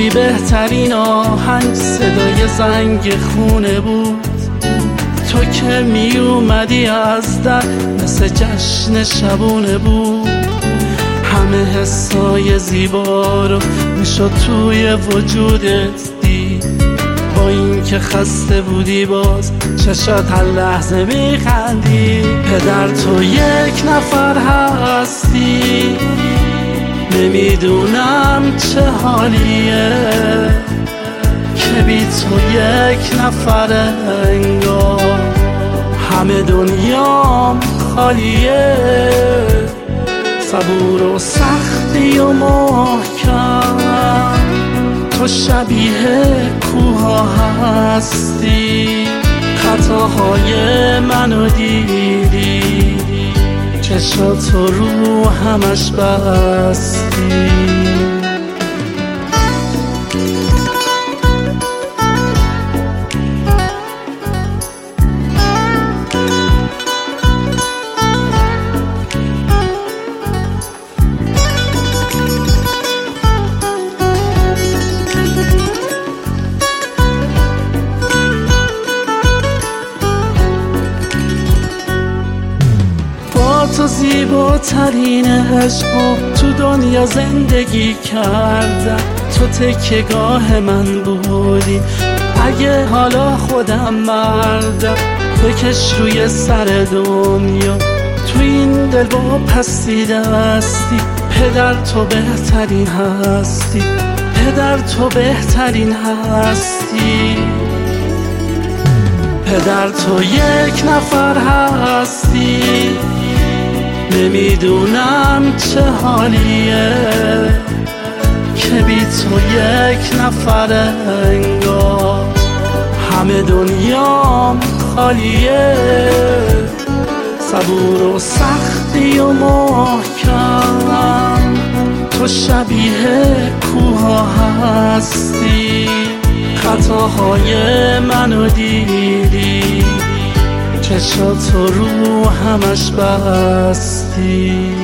بودی بهترین آهنگ، صدای زنگ خونه بود. تو که می اومدی از در مثل جشن شبونه بود. همه حسای زیبا رو میشد توی وجودت دید. با این که خسته بودی باز چشات هر لحظه میخندی. پدر تو یک نفر هستی، نمیدونم چه حالیه که بی تو یک نفر انگار همه دنیام خالیه. صبور و سختی و محکم، تو شبیه کوها هستی. خطاهای منو دیدی، چشاتو رو همش بستی. تو زیباترین عشقو تو دنیا زندگی کردم. تو تکیه‌گاه من بودی اگه حالا خودم مردم. بکش روی سر دنیا، تو این دل با پستی دستی. پدر تو بهترین هستی، پدر تو بهترین هستی. پدر تو یک نفر هستی، نمیدونم چه حالیه که بی تو یک نفر انگار همه دنیام خالیه. صبور و سختی و محکم، تو شبیه کوها هستی. خطاهای منو دیدی، چشاتو رو همش بستی.